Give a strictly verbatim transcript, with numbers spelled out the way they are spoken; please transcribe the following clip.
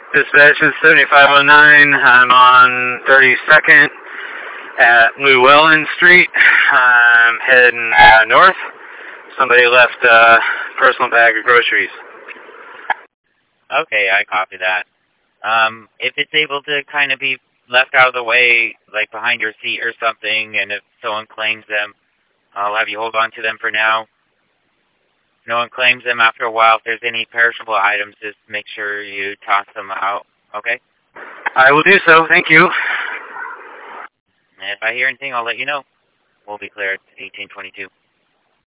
Dispatch is seventy-five oh nine. I'm on thirty-second at Llewellyn Street. I'm heading uh, north. Somebody left a personal bag of groceries. Okay, I copy that. Um, if it's able to kind of be left out of the way, like behind your seat or something, and if someone claims them, I'll have you hold on to them for now. If no one claims them after a while, if there's any perishable items, just make sure you toss them out, okay? I will do so, thank you. And if I hear anything, I'll let you know. We'll be clear at eighteen twenty-two.